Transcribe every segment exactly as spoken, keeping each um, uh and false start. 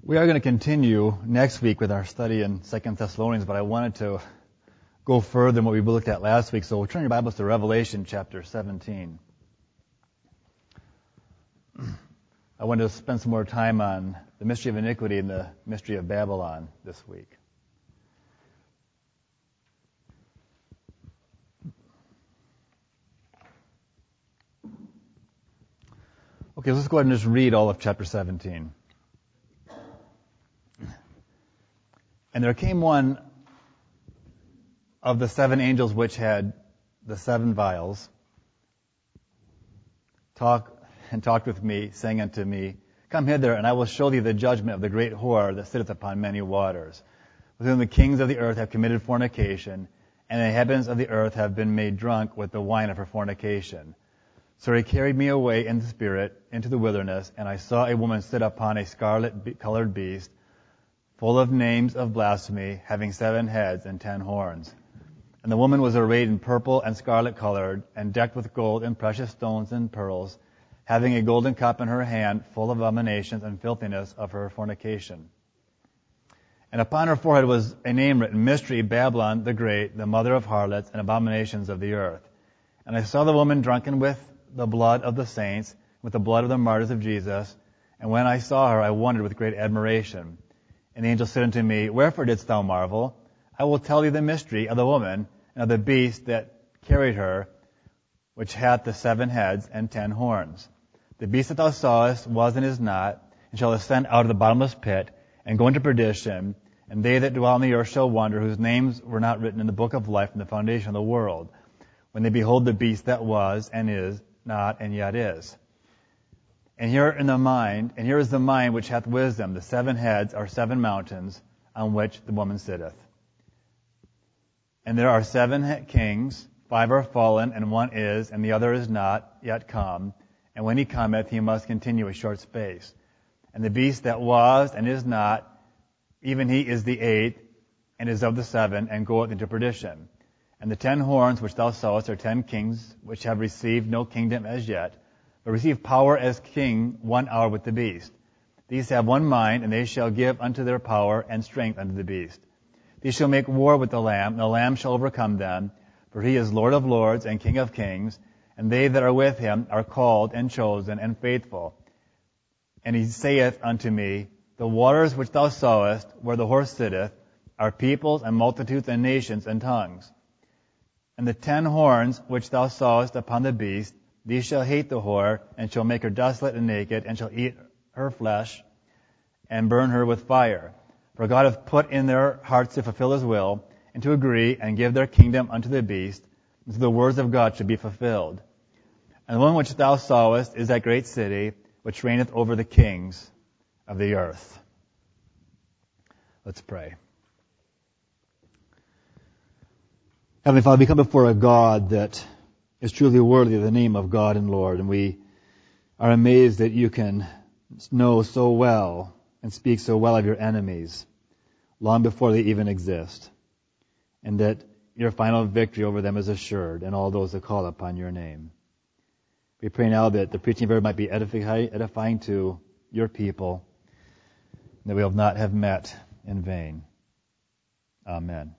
We are going to continue next week with our study in Second Thessalonians, but I wanted to go further than what we looked at last week. So we'll turn your Bibles to Revelation chapter seventeen. I wanted to spend some more time on the mystery of iniquity and the mystery of Babylon this week. Okay, let's go ahead and just read all of chapter seventeen. And there came one of the seven angels which had the seven vials, talk and talked with me, saying unto me, Come hither, and I will show thee the judgment of the great whore that sitteth upon many waters, with whom the kings of the earth have committed fornication, and the inhabitants of the earth have been made drunk with the wine of her fornication. So he carried me away in the spirit into the wilderness, and I saw a woman sit upon a scarlet-colored beast, full of names of blasphemy, having seven heads and ten horns. And the woman was arrayed in purple and scarlet-colored, and decked with gold and precious stones and pearls, having a golden cup in her hand, full of abominations and filthiness of her fornication. And upon her forehead was a name written, Mystery, Babylon the Great, the mother of harlots and abominations of the earth. And I saw the woman drunken with the blood of the saints, with the blood of the martyrs of Jesus. And when I saw her, I wondered with great admiration. And the angel said unto me, Wherefore didst thou marvel? I will tell thee the mystery of the woman and of the beast that carried her, which hath the seven heads and ten horns. The beast that thou sawest was and is not, and shall ascend out of the bottomless pit, and go into perdition, and they that dwell on the earth shall wonder, whose names were not written in the book of life from the foundation of the world, when they behold the beast that was, and is not, and yet is. And here in the mind, and here is the mind which hath wisdom. The seven heads are seven mountains on which the woman sitteth. And there are seven kings, five are fallen, and one is, and the other is not yet come. And when he cometh, he must continue a short space. And the beast that was and is not, even he is the eighth, and is of the seven, and goeth into perdition. And the ten horns which thou sawest are ten kings, which have received no kingdom as yet, but receive power as king one hour with the beast. These have one mind, and they shall give unto their power and strength unto the beast. These shall make war with the Lamb, and the Lamb shall overcome them, for he is Lord of lords and King of kings, and they that are with him are called and chosen and faithful. And he saith unto me, The waters which thou sawest, where the horse sitteth, are peoples and multitudes and nations and tongues. And the ten horns which thou sawest upon the beast, these shall hate the whore, and shall make her desolate and naked, and shall eat her flesh, and burn her with fire. For God hath put in their hearts to fulfill his will, and to agree, and give their kingdom unto the beast, until the words of God should be fulfilled. And the one which thou sawest is that great city, which reigneth over the kings of the earth. Let's pray. Heavenly Father, we come before a God that is truly worthy of the name of God and Lord, and we are amazed that you can know so well and speak so well of your enemies long before they even exist, and that your final victory over them is assured, and all those that call upon your name. We pray now that the preaching of your word might be edifying, edifying to your people, and that we will not have met in vain. Amen.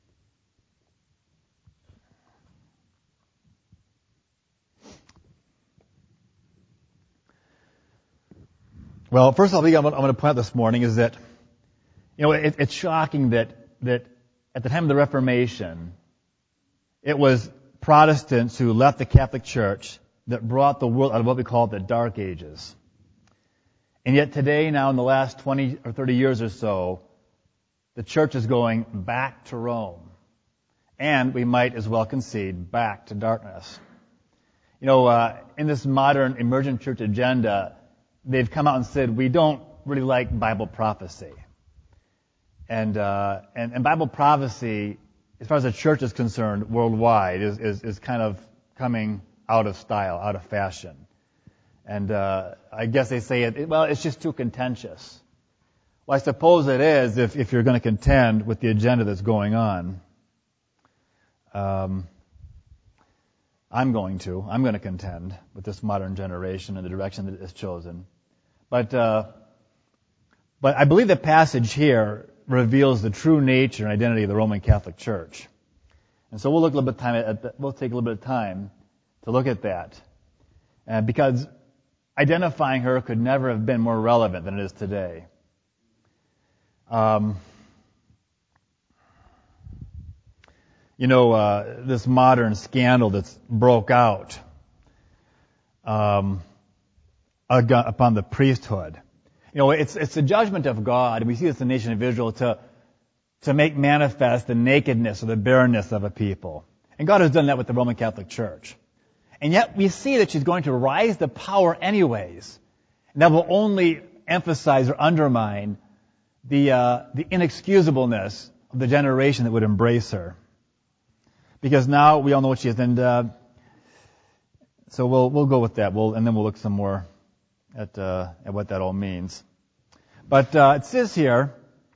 Well, first of all, I'm going to point out this morning is that, you know, it, it's shocking that that at the time of the Reformation, it was Protestants who left the Catholic Church that brought the world out of what we call the Dark Ages. And yet today, now in the last twenty or thirty years or so, the Church is going back to Rome. And we might as well concede back to darkness. You know, uh, in this modern emergent church agenda, they've come out and said, we don't really like Bible prophecy. And, uh, and, and Bible prophecy, as far as the church is concerned, worldwide, is, is, is kind of coming out of style, out of fashion. And, uh, I guess they say it, well, it's just too contentious. Well, I suppose it is if, if you're going to contend with the agenda that's going on. Um, I'm going to. I'm going to contend with this modern generation and the direction that it is chosen. But, uh, But I believe the passage here reveals the true nature and identity of the Roman Catholic Church. And so we'll look a little bit of time at the, we'll take a little bit of time to look at that. Uh, because identifying her could never have been more relevant than it is today. Um, you know, uh, this modern scandal that's broke out um, upon the priesthood. You know, it's it's the judgment of God, and we see this in the nation of Israel, to to make manifest the nakedness or the barrenness of a people. And God has done that with the Roman Catholic Church. And yet we see that she's going to rise to power anyways. And that will only emphasize or undermine the uh, the inexcusableness of the generation that would embrace her. Because now we all know what she is, and uh, so we'll we'll go with that. We'll and then we'll look some more at uh, at what that all means. But uh, it says here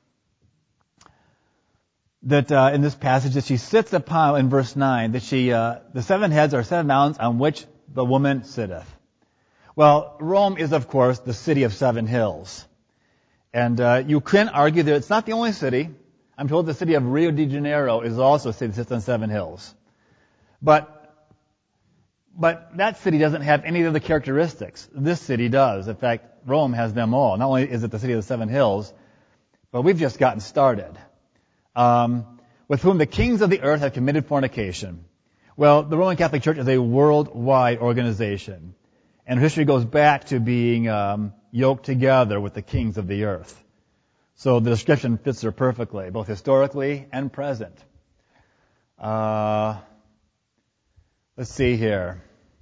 that uh, in this passage that she sits upon, in verse nine, that she uh, the seven heads are seven mountains on which the woman sitteth. Well, Rome is of course the city of seven hills, and uh, you can argue that it's not the only city. I'm told the city of Rio de Janeiro is also a city that sits on seven hills. But but that city doesn't have any of the characteristics. This city does. In fact, Rome has them all. Not only is it the city of the seven hills, but we've just gotten started. Um, with whom the kings of the earth have committed fornication. Well, the Roman Catholic Church is a worldwide organization. And history goes back to being um, yoked together with the kings of the earth. So the description fits her perfectly, both historically and present. Uh, let's see here.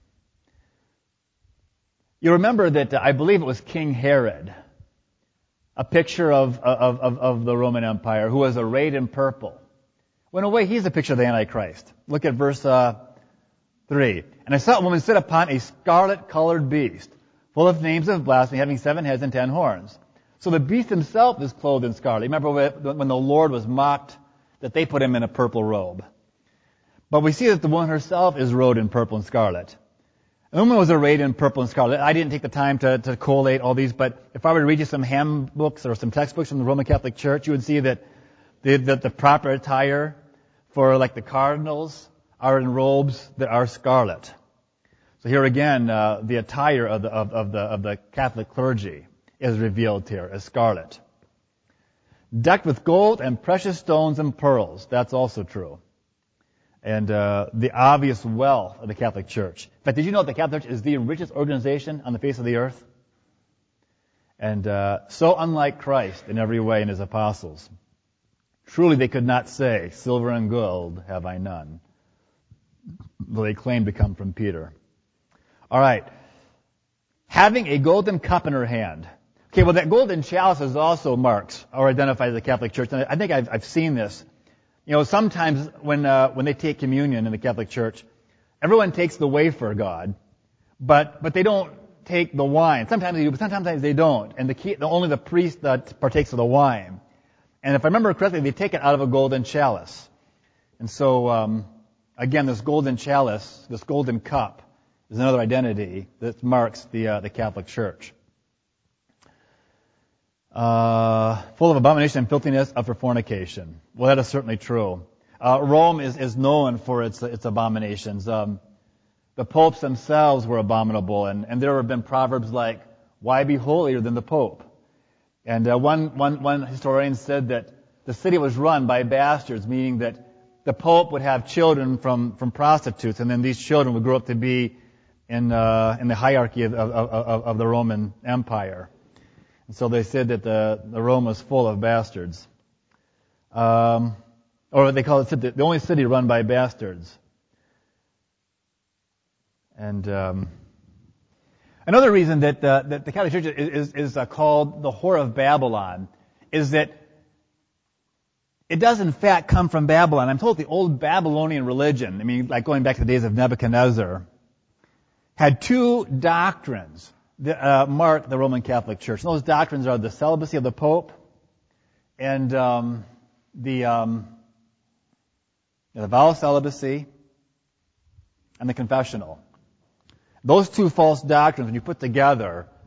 You remember that uh, I believe it was King Herod, a picture of, of, of, of the Roman Empire, who was arrayed in purple. Well, in a way, he's a picture of the Antichrist. Look at verse uh, three. And I saw a woman sit upon a scarlet-colored beast, full of names of blasphemy, having seven heads and ten horns. So the beast himself is clothed in scarlet. Remember when the Lord was mocked, that they put him in a purple robe. But we see that the woman herself is robed in purple and scarlet. The woman was arrayed in purple and scarlet. I didn't take the time to, to collate all these, but if I were to read you some handbooks or some textbooks from the Roman Catholic Church, you would see that the, that the proper attire for like the cardinals are in robes that are scarlet. So here again, uh, the attire of the, of, of the, of the Catholic clergy is revealed here as scarlet. Decked with gold and precious stones and pearls. That's also true. And uh, the obvious wealth of the Catholic Church. In fact, did you know that the Catholic Church is the richest organization on the face of the earth? And uh, so unlike Christ in every way and his apostles. Truly they could not say, silver and gold have I none. Though they claim to come from Peter. All right. Having a golden cup in her hand. Okay, well that golden chalice is also marks or identified as the Catholic Church. And I think I've, I've seen this. You know, sometimes when uh, when they take communion in the Catholic Church, everyone takes the wafer, God, but but they don't take the wine. Sometimes they do, but sometimes they don't. And the key, the, only the priest that partakes of the wine. And if I remember correctly, they take it out of a golden chalice. And so, um, again, this golden chalice, this golden cup, is another identity that marks the uh, the Catholic Church. Uh, full of abomination and filthiness of her fornication. Well, that is certainly true. Uh, Rome is, is known for its its abominations. Um, the popes themselves were abominable, and, and there have been proverbs like, "Why be holier than the pope?" And uh, one one one historian said that the city was run by bastards, meaning that the pope would have children from from prostitutes, and then these children would grow up to be in uh, in the hierarchy of, of, of, of the Roman Empire. And so they said that the, the Rome was full of bastards. Um, or they call it the only city run by bastards. And um, another reason that, uh, that the Catholic Church is, is, is uh, called the Whore of Babylon is that it does in fact come from Babylon. I'm told the old Babylonian religion, I mean, like going back to the days of Nebuchadnezzar, had two doctrines that uh, mark the Roman Catholic Church. And those doctrines are the celibacy of the Pope and um, the, um, the vow of celibacy and the confessional. Those two false doctrines, when you put together,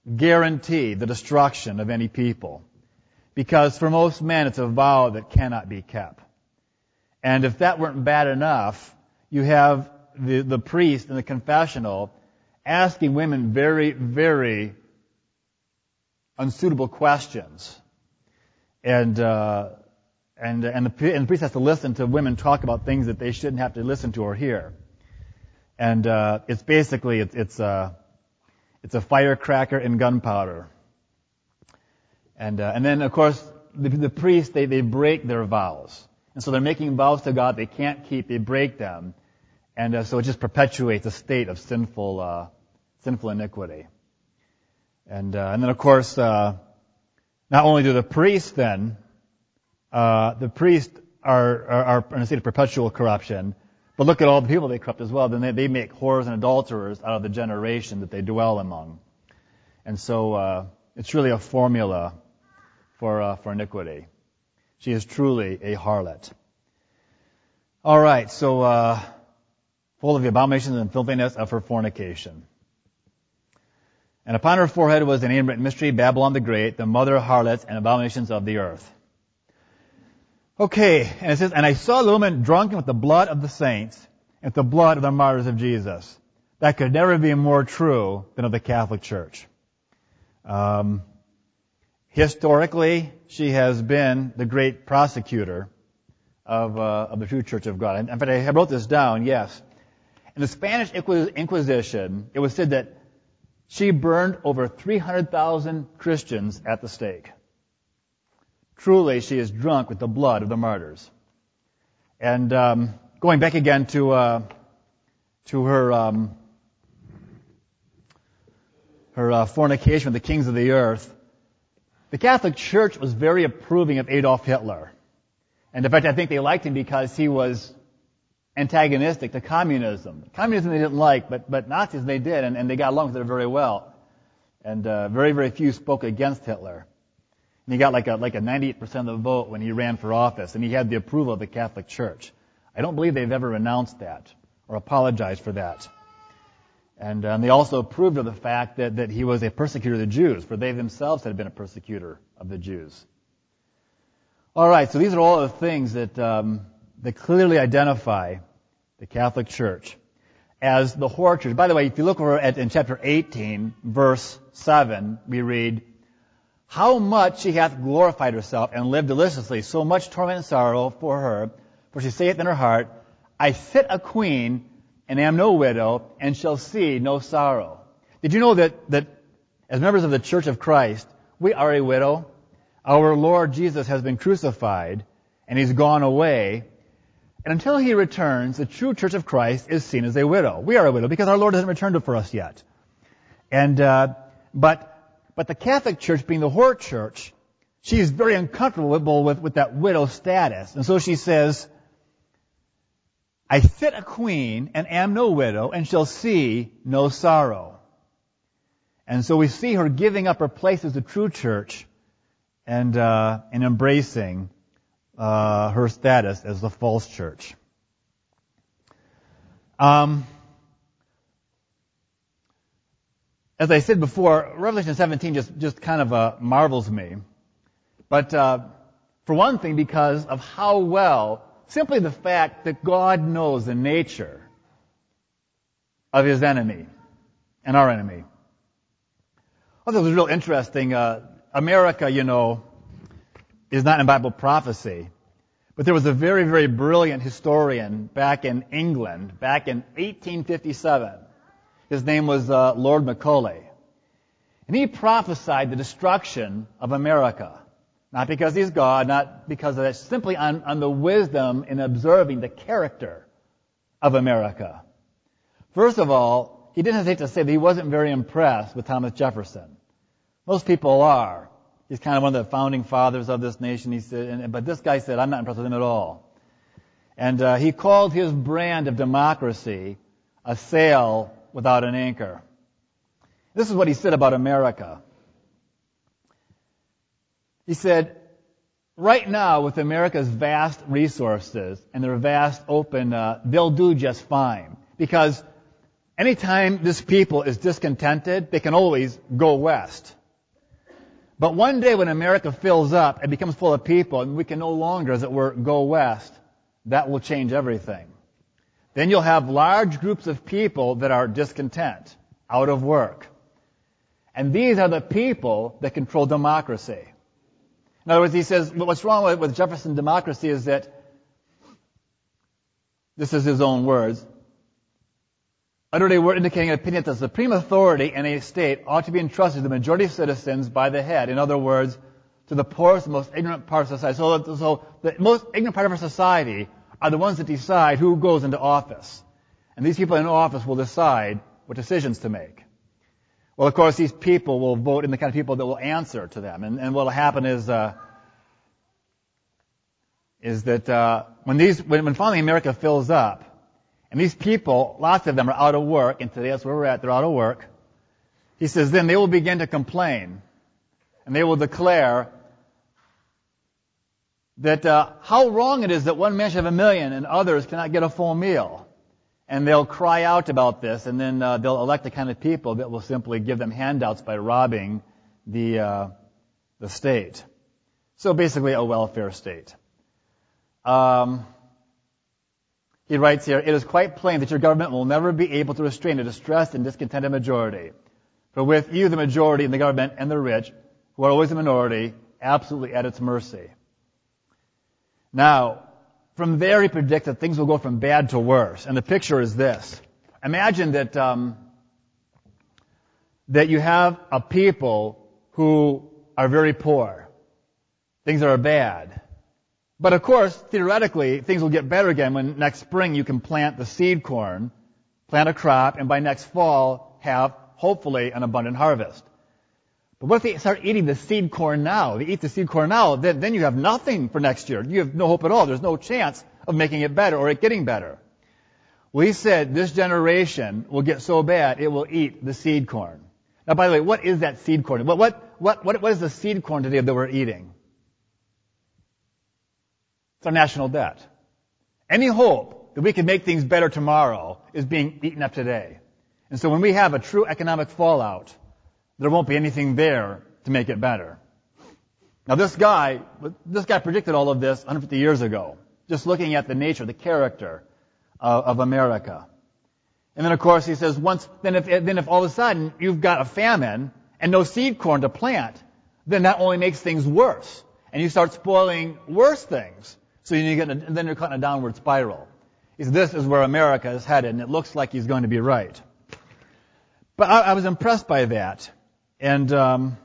guarantee the destruction of any people. Because for most men, it's a vow that cannot be kept. And if that weren't bad enough, you have the, the priest in the confessional asking women very, very unsuitable questions. And, uh, and, and, the, and the priest has to listen to women talk about things that they shouldn't have to listen to or hear. And, uh, it's basically, it's, it's a, it's a firecracker and gunpowder. And, uh, and then, of course, the, the priests, they, they break their vows. And so they're making vows to God they can't keep, they break them. And uh, so it just perpetuates a state of sinful, uh, sinful iniquity. And, uh, and then, of course, uh, not only do the priests then, uh, the priests are, are, are in a state of perpetual corruption, but look at all the people they corrupt as well. Then they, they make whores and adulterers out of the generation that they dwell among. And so, uh, it's really a formula for, uh, for iniquity. She is truly a harlot. All right, so, uh, full of the abominations and filthiness of her fornication. And upon her forehead was the name written, Mystery, Babylon the Great, the mother of harlots and abominations of the earth. Okay, and it says, and I saw the woman drunken with the blood of the saints and with the blood of the martyrs of Jesus. That could never be more true than of the Catholic Church. Um, historically, she has been the great prosecutor of, uh, of the true Church of God. In fact, I wrote this down, yes. In the Spanish Inquisition, it was said that she burned over three hundred thousand Christians at the stake. Truly, she is drunk with the blood of the martyrs. And um, going back again to uh, to her um, her uh, fornication with the kings of the earth, the Catholic Church was very approving of Adolf Hitler. And in fact, I think they liked him because he was antagonistic to communism. Communism they didn't like, but, but Nazis they did, and, and they got along with it very well. And uh, very, very few spoke against Hitler. And he got like a, like a ninety-eight percent of the vote when he ran for office, and he had the approval of the Catholic Church. I don't believe they've ever renounced that or apologized for that. And, um, they also approved of the fact that, that he was a persecutor of the Jews, for they themselves had been a persecutor of the Jews. All right, so these are all the things that um, that clearly identify the Catholic Church as the whore church. By the way, if you look over at in chapter eighteen, verse seven, we read, how much she hath glorified herself and lived deliciously, so much torment and sorrow for her, for she saith in her heart, I sit a queen and am no widow, and shall see no sorrow. Did you know that, that as members of the Church of Christ, we are a widow? Our Lord Jesus has been crucified, and He's gone away. And until He returns, the true Church of Christ is seen as a widow. We are a widow because our Lord hasn't returned for us yet. And uh, but but the Catholic Church, being the whore church, she is very uncomfortable with, with that widow status. And so she says, I sit a queen and am no widow, and shall see no sorrow. And so we see her giving up her place as the true church and uh, and embracing uh, her status as the false church. Um, as I said before, Revelation seventeen just just kind of uh, marvels me, but uh, for one thing, because of how well, simply the fact that God knows the nature of His enemy and our enemy. I thought it was real interesting. Uh, America, you know, is not in Bible prophecy. But there was a very, very brilliant historian back in England, back in eighteen fifty-seven. His name was uh, Lord Macaulay. And he prophesied the destruction of America. Not because he's God, not because of that, simply on, on the wisdom in observing the character of America. First of all, he didn't hesitate to say that he wasn't very impressed with Thomas Jefferson. Most people are. He's kind of one of the founding fathers of this nation. He said, and, but this guy said, I'm not impressed with him at all. And uh, he called his brand of democracy a sail without an anchor. This is what he said about America. He said, right now, with America's vast resources and their vast open, uh, they'll do just fine. Because anytime this people is discontented, they can always go west. But one day when America fills up and becomes full of people, and we can no longer, as it were, go west, that will change everything. Then you'll have large groups of people that are discontent, out of work. And these are the people that control democracy. In other words, he says, what's wrong with, with Jefferson democracy is that, this is his own words, utterly word indicating an opinion that the supreme authority in a state ought to be entrusted to the majority of citizens by the head. In other words, to the poorest and most ignorant part of society. So, so the most ignorant part of our society are the ones that decide who goes into office. And these people in office will decide what decisions to make. Well, of course, these people will vote in the kind of people that will answer to them. And, and what will happen is, uh, is that uh, when these, when, when finally America fills up, and these people, lots of them are out of work, and today that's where we're at, they're out of work. He says, then they will begin to complain, and they will declare that uh, how wrong it is that one man should have a million and others cannot get a full meal. And they'll cry out about this, and then uh, they'll elect the kind of people that will simply give them handouts by robbing the uh, the state. So basically a welfare state. Um, he writes here, it is quite plain that your government will never be able to restrain a distressed and discontented majority. For with you, the majority in the government and the rich, who are always a minority, absolutely at its mercy. Now, from there he predicts that things will go from bad to worse. And the picture is this. Imagine that um, that you have a people who are very poor. Things are bad. But of course, theoretically, things will get better again when next spring you can plant the seed corn, plant a crop, and by next fall have, hopefully, an abundant harvest. But what if they start eating the seed corn now? They eat the seed corn now, then, then you have nothing for next year. You have no hope at all. There's no chance of making it better or it getting better. Well, he said this generation will get so bad it will eat the seed corn. Now, by the way, what is that seed corn? What, what, what, what, what is the seed corn today that we're eating? It's our national debt. Any hope that we can make things better tomorrow is being eaten up today. And so when we have a true economic fallout, there won't be anything there to make it better. Now this guy, this guy predicted all of this one hundred fifty years ago, just looking at the nature, the character of, of America. And then of course he says, once, then if, then if all of a sudden you've got a famine and no seed corn to plant, then that only makes things worse. And you start spoiling worse things. So you get, and then you're caught in a downward spiral. He said, this is where America is headed, and it looks like he's going to be right. But I, I was impressed by that. And um,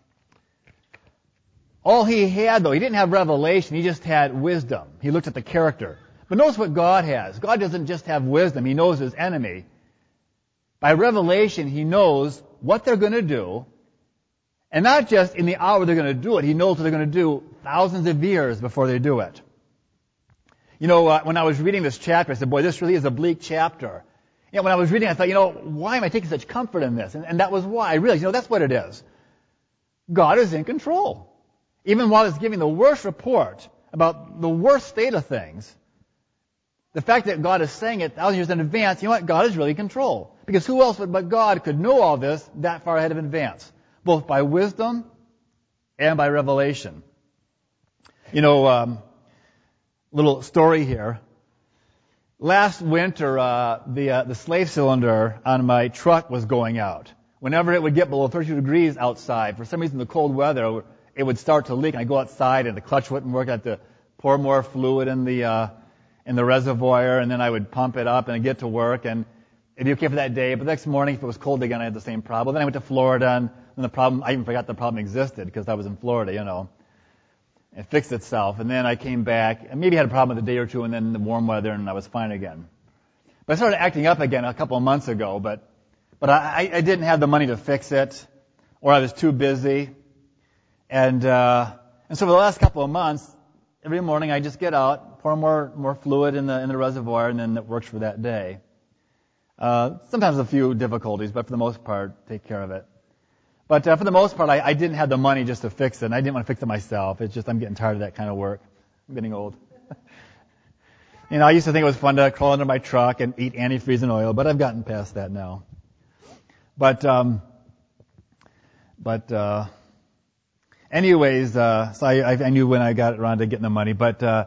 all he had, though, he didn't have revelation. He just had wisdom. He looked at the character. But notice what God has. God doesn't just have wisdom. He knows his enemy. By revelation, he knows what they're going to do. And not just in the hour they're going to do it. He knows what they're going to do thousands of years before they do it. You know, uh, when I was reading this chapter, I said, boy, this really is a bleak chapter. You know, when I was reading, I thought, you know, why am I taking such comfort in this? And, and that was why. I realized, you know, that's what it is. God is in control. Even while he's giving the worst report about the worst state of things, the fact that God is saying it thousand years in advance, you know what? God is really in control. Because who else but God could know all this that far ahead of advance? Both by wisdom and by revelation. You know, um, little story here. Last winter, uh, the uh, the slave cylinder on my truck was going out. Whenever it would get below thirty-two degrees outside, for some reason the cold weather, it would start to leak. And I'd go outside and the clutch wouldn't work. I had to pour more fluid in the uh, in the reservoir, and then I would pump it up and I'd get to work, and it'd be okay for that day. But the next morning, if it was cold again, I had the same problem. Then I went to Florida, and, and the problem, I even forgot the problem existed because I was in Florida, you know. It fixed itself, and then I came back, and maybe had a problem with a day or two, and then the warm weather, and I was fine again. But I started acting up again a couple of months ago, but but I, I didn't have the money to fix it, or I was too busy, and uh, and so for the last couple of months, every morning I just get out, pour more more fluid in the in the reservoir, and then it works for that day. Uh, sometimes a few difficulties, but for the most part, take care of it. But uh, for the most part, I, I didn't have the money just to fix it, and I didn't want to fix it myself. It's just I'm getting tired of that kind of work. I'm getting old. You know, I used to think it was fun to crawl under my truck and eat antifreeze and oil, but I've gotten past that now. But, um, but, uh, anyways, uh, so I, I knew when I got around to getting the money, but, uh,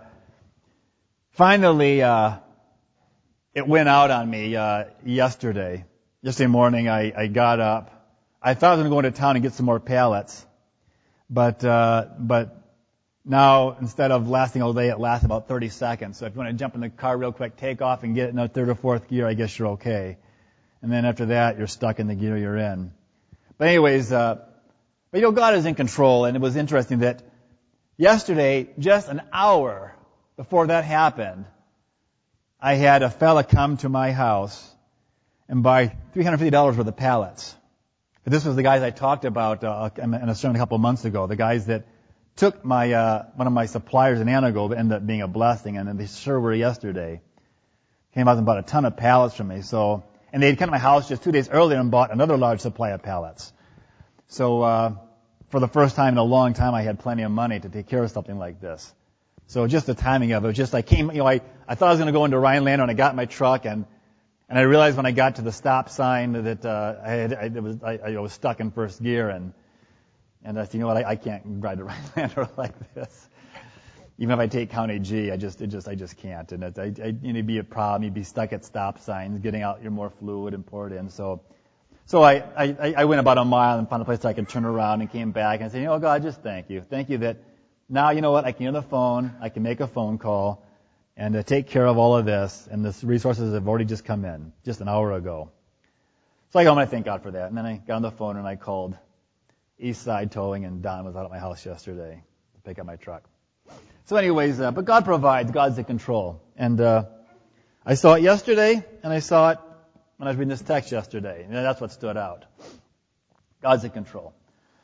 finally, uh, it went out on me, uh, yesterday. Yesterday morning, I, I got up. I thought I was going to go into town and get some more pallets, but, uh, but now instead of lasting all day, it lasts about thirty seconds. So if you want to jump in the car real quick, take off and get it in a third or fourth gear, I guess you're okay. And then after that, you're stuck in the gear you're in. But anyways, uh, but you know, God is in control, and it was interesting that yesterday, just an hour before that happened, I had a fella come to my house and buy three hundred fifty dollars worth of pallets. This was the guys I talked about uh, in a sermon a couple of months ago, the guys that took my uh, one of my suppliers in Anago, that ended up being a blessing, and they sure were yesterday. Came out and bought a ton of pallets from me, so... And they had come to my house just two days earlier and bought another large supply of pallets. So, uh, for the first time in a long time, I had plenty of money to take care of something like this. So just the timing of it, just I came, you know, I, I thought I was going to go into Rhinelander, and I got in my truck, and, and I realized when I got to the stop sign that, uh, I had, I, it was, I, I was stuck in first gear, and, and I said, you know what, I, I can't ride to Rhinelander like this. Even if I take County G, I just, it just, I just can't. And it, I, I, you know, it'd be a problem. You'd be stuck at stop signs, getting out your more fluid and pour it in. So, so I, I, I went about a mile and found a place where I could turn around and came back and said, you know, God, just thank you. Thank you that now, you know what, I can hear the phone, I can make a phone call and uh, take care of all of this. And the resources have already just come in just an hour ago. So I go, I'm going to thank God for that. And then I got on the phone and I called East Side Towing, and Don was out at my house yesterday to pick up my truck. So anyways, uh, but God provides. God's in control. And uh, I saw it yesterday, and I saw it when I was reading this text yesterday. And that's what stood out. God's in control.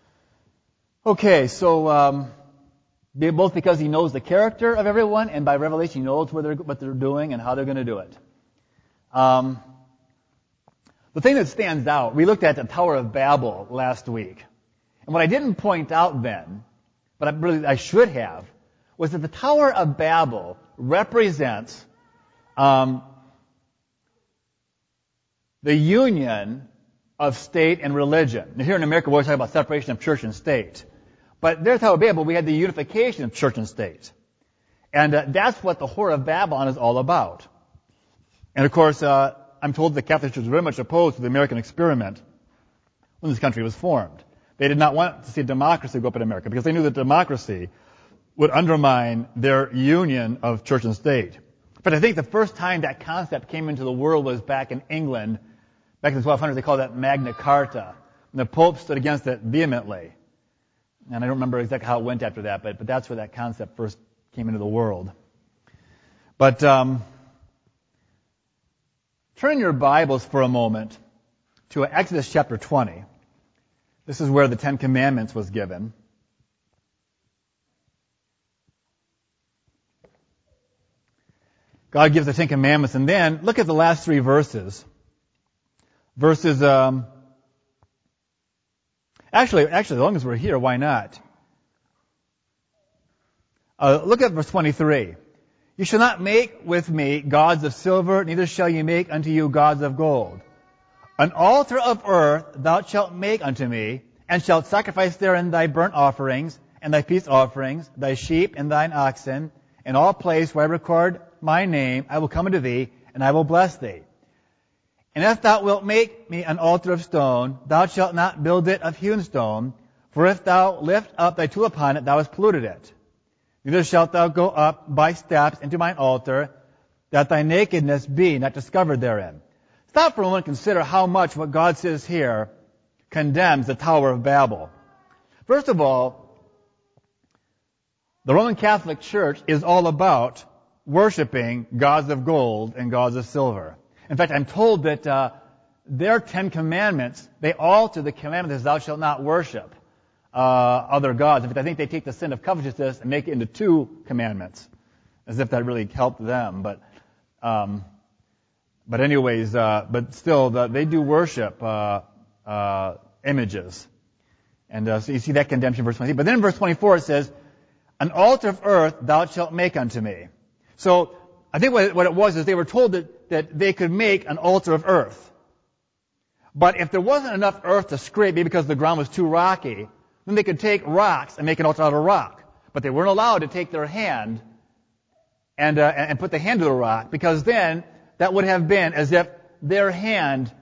Okay, so um, both because He knows the character of everyone, and by revelation He knows what they're, what they're doing and how they're going to do it. Um, the thing that stands out, we looked at the Tower of Babel last week. And what I didn't point out then, but I really I should have, was that the Tower of Babel represents um, the union of state and religion. Now, here in America, we always talk about separation of church and state. But there's Tower of Babel, we had the unification of church and state. And uh, that's what the Whore of Babylon is all about. And of course, uh, I'm told the Catholic Church was very much opposed to the American experiment when this country was formed. They did not want to see democracy go up in America because they knew that democracy would undermine their union of church and state. But I think the first time that concept came into the world was back in England. Back in the twelve hundreds, they called that Magna Carta. And the Pope stood against it vehemently. And I don't remember exactly how it went after that, but, but that's where that concept first came into the world. But um, turn your Bibles for a moment to Exodus chapter twenty. This is where the Ten Commandments was given. God gives the Ten Commandments, and then look at the last three verses. Verses, um, actually, actually, as long as we're here, why not? Uh, look at verse twenty-three. You shall not make with me gods of silver, neither shall you make unto you gods of gold. An altar of earth thou shalt make unto me, and shalt sacrifice therein thy burnt offerings, and thy peace offerings, thy sheep and thine oxen, in all place where I record my name, I will come unto thee, and I will bless thee. And if thou wilt make me an altar of stone, thou shalt not build it of hewn stone, for if thou lift up thy tool upon it, thou hast polluted it. Neither shalt thou go up by steps into mine altar, that thy nakedness be not discovered therein. Stop for a moment and consider how much what God says here condemns the Tower of Babel. First of all, the Roman Catholic Church is all about worshiping gods of gold and gods of silver. In fact, I'm told that uh, their Ten Commandments, they alter the commandment that thou shalt not worship uh, other gods. In fact, I think they take the sin of covetousness and make it into two commandments, as if that really helped them. But, um, but anyways, uh, but still, the, they do worship uh, uh, images, and uh, so you see that condemnation in verse twenty. But then in verse twenty-four it says, "An altar of earth thou shalt make unto me." So I think what it, what it was is they were told that, that they could make an altar of earth. But if there wasn't enough earth to scrape, maybe because the ground was too rocky, then they could take rocks and make an altar out of rock. But they weren't allowed to take their hand and, uh, and put the hand to the rock, because then that would have been as if their hand,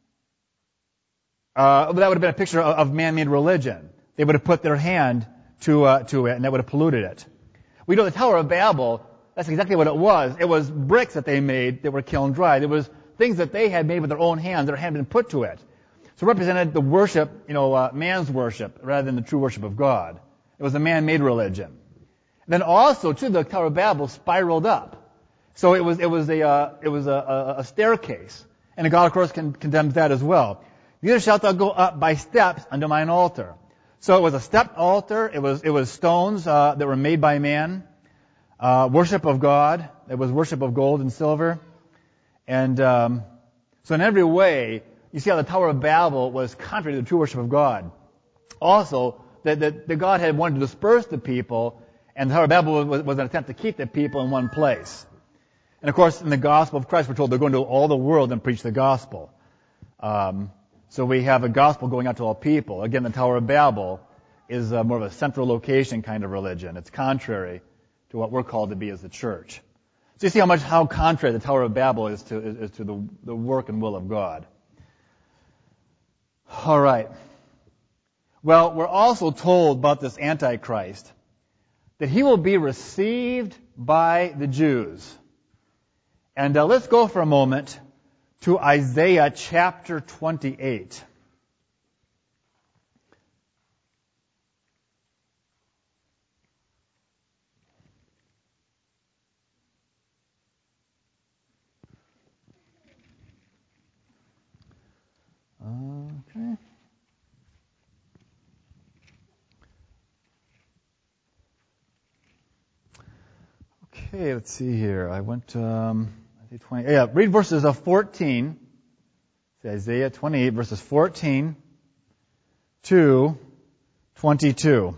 uh, that would have been a picture of, of man-made religion. They would have put their hand to, uh, to it, and that would have polluted it. We know the Tower of Babel, that's exactly what it was. It was bricks that they made that were kiln dried. It was things that they had made with their own hands that had been put to it. So it represented the worship, you know, uh, man's worship rather than the true worship of God. It was a man-made religion. And then also, too, the Tower of Babel spiraled up. So it was it was a uh, it was a, a, a staircase, and God, of course, con- condemns that as well. Neither shalt thou go up by steps unto mine altar. So it was a stepped altar. It was it was stones uh, that were made by man. Uh, worship of God. It was worship of gold and silver. And um, so in every way, you see how the Tower of Babel was contrary to the true worship of God. Also, that, that, that God had wanted to disperse the people, and the Tower of Babel was, was an attempt to keep the people in one place. And of course, in the gospel of Christ, we're told they're going to all the world and preach the gospel. Um, so we have a gospel going out to all people. Again, the Tower of Babel is uh, more of a central location kind of religion. It's contrary to what we're called to be as the church. So you see how much, how contrary the Tower of Babel is to, is, is to the, the work and will of God. All right. Well, we're also told about this Antichrist that he will be received by the Jews. And uh, let's go for a moment to Isaiah chapter twenty-eight. Okay. Okay, let's see here. I went, um, twenty, yeah, read verses of fourteen. Isaiah twenty-eight, verses fourteen to twenty-two.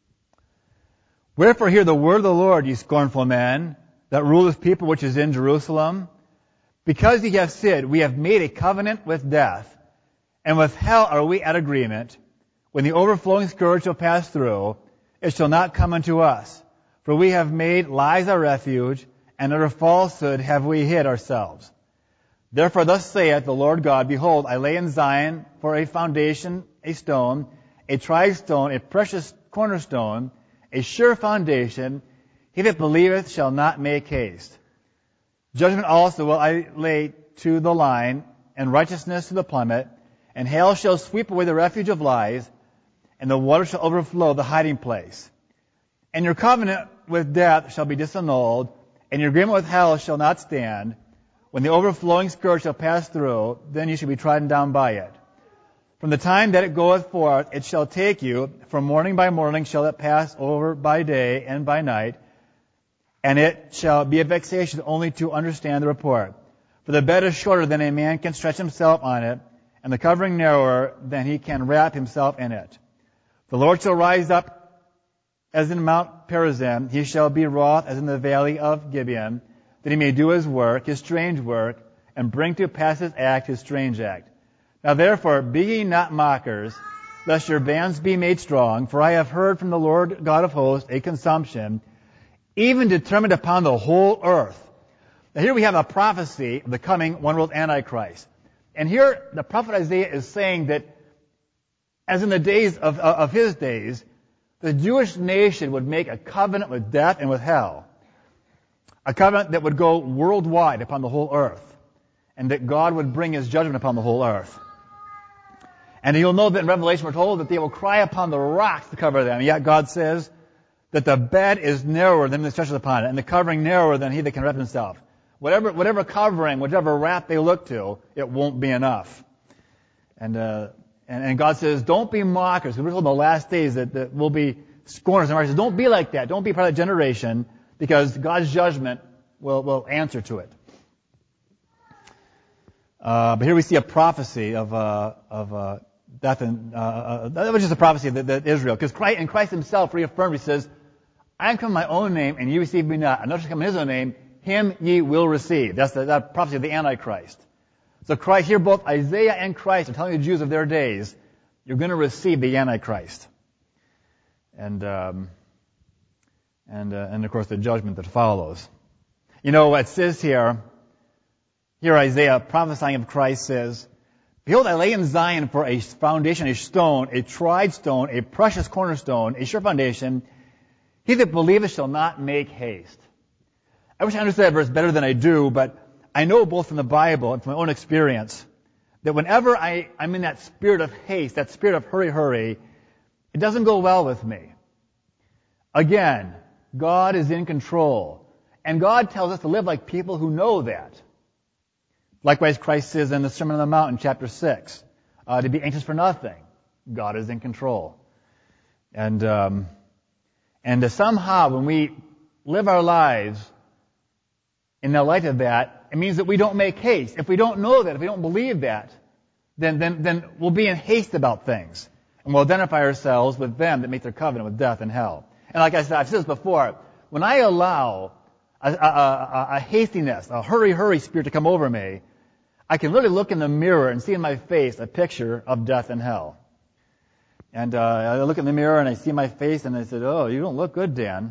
Wherefore hear the word of the Lord, ye scornful men, that rule his people which is in Jerusalem. Because ye have said, we have made a covenant with death, and with hell are we at agreement. When the overflowing scourge shall pass through, it shall not come unto us. For we have made lies our refuge, and under falsehood have we hid ourselves. Therefore thus saith the Lord God, behold, I lay in Zion for a foundation, a stone, a tried stone, a precious cornerstone, a sure foundation. He that believeth shall not make haste. Judgment also will I lay to the line, and righteousness to the plummet, and hail shall sweep away the refuge of lies, and the water shall overflow the hiding place. And your covenant with death shall be disannulled, and your agreement with hell shall not stand. When the overflowing scourge shall pass through, then you shall be trodden down by it. From the time that it goeth forth, it shall take you. From morning by morning shall it pass over by day and by night. And it shall be a vexation only to understand the report. For the bed is shorter than a man can stretch himself on it, and the covering narrower than he can wrap himself in it. The Lord shall rise up as in Mount Perazim. He shall be wroth as in the valley of Gibeon, that he may do his work, his strange work, and bring to pass his act, his strange act. Now therefore, be ye not mockers, lest your bands be made strong, for I have heard from the Lord God of hosts a consumption, even determined upon the whole earth. Now here we have a prophecy of the coming one-world Antichrist. And here the prophet Isaiah is saying that, as in the days of, of his days, the Jewish nation would make a covenant with death and with hell. A covenant that would go worldwide upon the whole earth. And that God would bring his judgment upon the whole earth. And you'll know that in Revelation we're told that they will cry upon the rocks to cover them. And yet God says that the bed is narrower than the stretches upon it, and the covering narrower than he that can wrap himself. Whatever, whatever covering, whatever wrap they look to, it won't be enough. And, uh, and, and God says, don't be mockers. Because we're told in the last days that, that we'll be scorners. And God says, don't be like that. Don't be part of that generation, because God's judgment will, will answer to it. Uh, but here we see a prophecy of, uh, of, uh, death and, uh, uh, that was just a prophecy that, that Israel, because Christ, and Christ himself reaffirmed, he says, I am come in my own name, and you receive me not. Another shall come in his own name, him ye will receive. That's the that prophecy of the Antichrist. So Christ, here both Isaiah and Christ are telling the Jews of their days, you're going to receive the Antichrist. And, um, and, uh, and of course the judgment that follows. You know, it says here, here Isaiah prophesying of Christ says, behold, I lay in Zion for a foundation, a stone, a tried stone, a precious cornerstone, a sure foundation. He that believeth shall not make haste. I wish I understood that verse better than I do, but I know both from the Bible and from my own experience that whenever I, I'm in that spirit of haste, that spirit of hurry, hurry, it doesn't go well with me. Again, God is in control. And God tells us to live like people who know that. Likewise, Christ says in the Sermon on the Mount in chapter six, uh, to be anxious for nothing. God is in control. And, um, and uh, somehow when we live our lives in the light of that, it means that we don't make haste. If we don't know that, if we don't believe that, then, then, then we'll be in haste about things. And we'll identify ourselves with them that make their covenant with death and hell. And like I said, I've said this before, when I allow a, a, a, a hastiness, a hurry, hurry spirit to come over me, I can literally look in the mirror and see in my face a picture of death and hell. And uh, I look in the mirror and I see my face and I said, oh, you don't look good, Dan.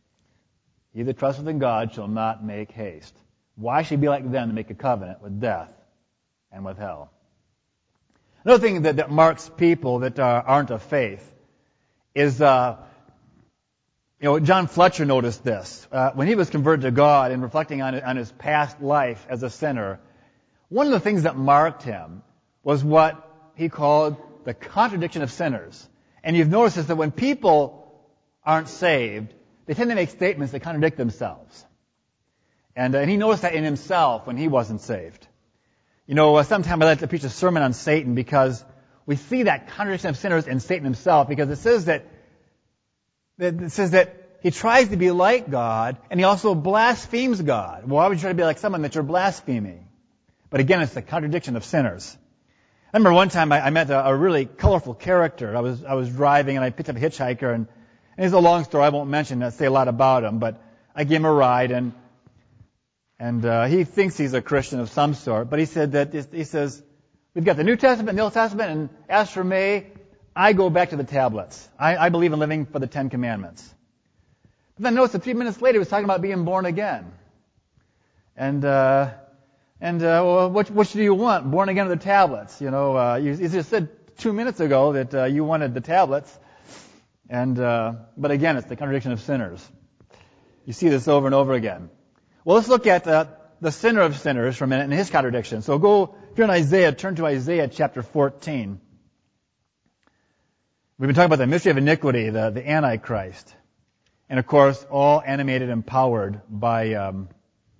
He that trusteth in God shall not make haste. Why should he be like them to make a covenant with death and with hell? Another thing that, that marks people that uh, aren't of faith is, uh, you know, John Fletcher noticed this. Uh, when he was converted to God and reflecting on, on his past life as a sinner, one of the things that marked him was what he called the contradiction of sinners. And you've noticed this, that when people aren't saved, they tend to make statements that contradict themselves. And, uh, and he noticed that in himself when he wasn't saved. You know, uh, sometime I like to preach a sermon on Satan because we see that contradiction of sinners in Satan himself, because it says that, that it says that he tries to be like God and he also blasphemes God. Well, why would you try to be like someone that you're blaspheming? But again, it's the contradiction of sinners. I remember one time I, I met a, a really colorful character. I was I was driving and I picked up a hitchhiker, and, and it's a long story. I won't mention it, say a lot about him, but I gave him a ride, and and uh, he thinks he's a Christian of some sort. But he said that he says we've got the New Testament and the Old Testament, and as for me, I go back to the tablets. I, I believe in living for the Ten Commandments. But then notice that three minutes later he was talking about being born again, and. Uh, And uh, well, what, what do you want? Born again to the tablets. You know, uh, you, you just said two minutes ago that uh, you wanted the tablets, and uh, but again, it's the contradiction of sinners. You see this over and over again. Well, let's look at uh, the sinner of sinners for a minute and his contradiction. So go, if you're in Isaiah, turn to Isaiah chapter fourteen. We've been talking about the mystery of iniquity, the, the Antichrist, and of course, all animated and powered by. Um,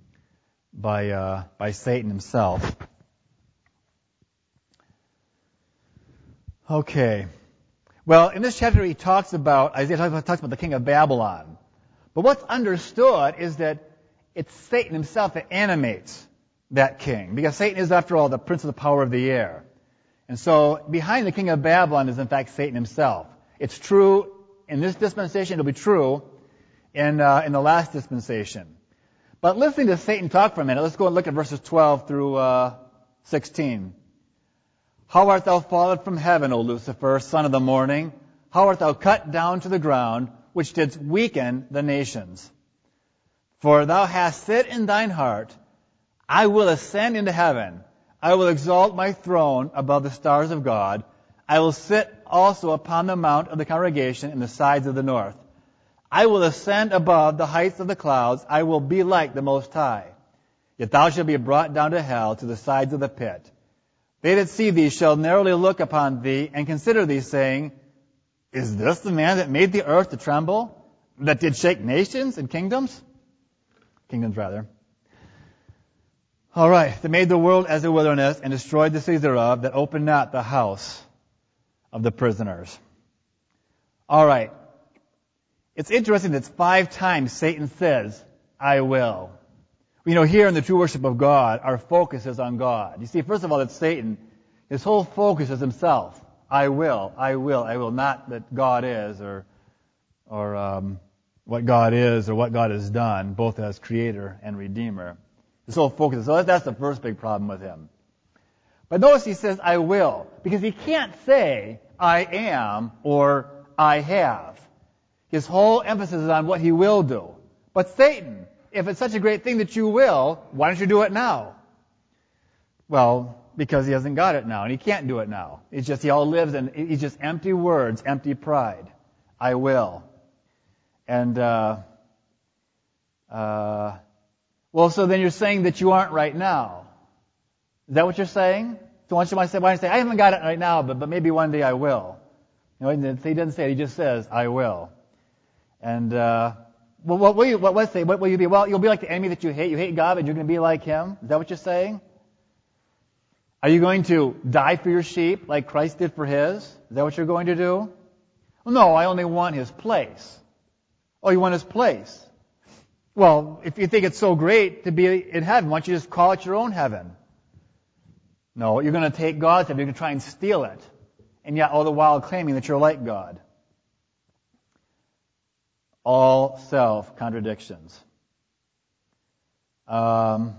by uh, by Satan himself. Okay. Well, in this chapter he talks about, Isaiah talks about, talks about the king of Babylon. But what's understood is that it's Satan himself that animates that king, because Satan is, after all, the prince of the power of the air. And so behind the king of Babylon is, in fact, Satan himself. It's true in this dispensation. It'll be true in uh, in the last dispensation. But listening to Satan talk for a minute, let's go and look at verses twelve through uh, sixteen. How art thou fallen from heaven, O Lucifer, son of the morning? How art thou cut down to the ground, which didst weaken the nations? For thou hast said in thine heart, I will ascend into heaven. I will exalt my throne above the stars of God. I will sit also upon the mount of the congregation in the sides of the north. I will ascend above the heights of the clouds. I will be like the Most High. Yet thou shalt be brought down to hell, to the sides of the pit. They that see thee shall narrowly look upon thee and consider thee, saying, Is this the man that made the earth to tremble, that did shake nations and kingdoms? Kingdoms, rather. All right. That made the world as a wilderness and destroyed the cities thereof, that opened not the house of the prisoners. All right. It's interesting that five times Satan says, I will. You know, here in the true worship of God, our focus is on God. You see, first of all, it's Satan. His whole focus is himself. I will, I will, I will. Not that God is, or, or, um, what God is or what God has done, both as creator and redeemer. His whole focus. So that's the first big problem with him. But notice he says, I will, because he can't say, I am or I have. His whole emphasis is on what he will do. But Satan, if it's such a great thing that you will, why don't you do it now? Well, because he hasn't got it now, and he can't do it now. It's just, he all lives in, he's just empty words, empty pride. I will. And, uh, uh, well, so then you're saying that you aren't right now. Is that what you're saying? So why don't you say, why don't you say, I haven't got it right now, but, but maybe one day I will. You know, he doesn't say it, he just says, I will. And, uh, well, what will you, what was say, what will you be? Well, you'll be like the enemy that you hate. You hate God, but you're going to be like him. Is that what you're saying? Are you going to die for your sheep like Christ did for his? Is that what you're going to do? Well, no, I only want his place. Oh, you want his place? Well, if you think it's so great to be in heaven, why don't you just call it your own heaven? No, you're going to take God's heaven, you're going to try and steal it, and yet all the while claiming that you're like God. All self-contradictions. Um,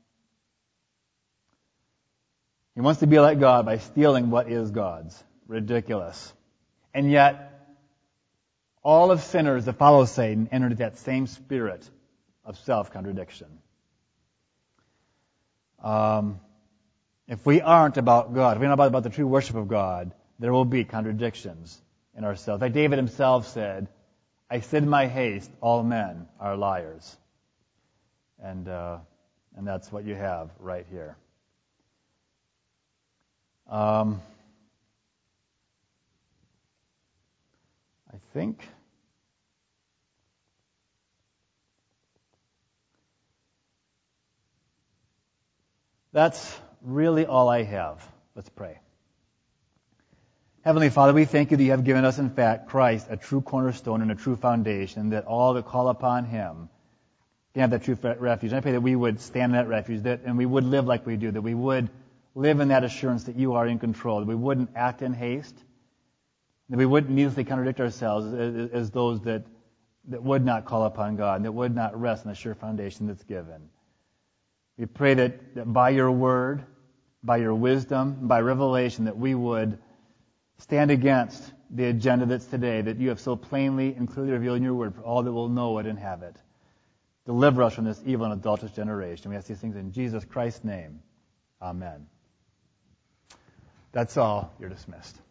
he wants to be like God by stealing what is God's. Ridiculous. And yet, all of sinners that follow Satan enter into that same spirit of self-contradiction. Um, if we aren't about God, if we're not about, about the true worship of God, there will be contradictions in ourselves. Like David himself said, I said in my haste, all men are liars. And, uh, and that's what you have right here. Um, I think that's really all I have. Let's pray. Heavenly Father, we thank you that you have given us, in fact, Christ, a true cornerstone and a true foundation, that all that call upon him can have that true refuge. And I pray that we would stand in that refuge, that, and we would live like we do, that we would live in that assurance that you are in control, that we wouldn't act in haste, that we wouldn't needlessly contradict ourselves as, as those that, that would not call upon God, and that would not rest on the sure foundation that's given. We pray that, that by your word, by your wisdom, by revelation, that we would stand against the agenda that's today, that you have so plainly and clearly revealed in your word for all that will know it and have it. Deliver us from this evil and adulterous generation. We ask these things in Jesus Christ's name. Amen. That's all. You're dismissed.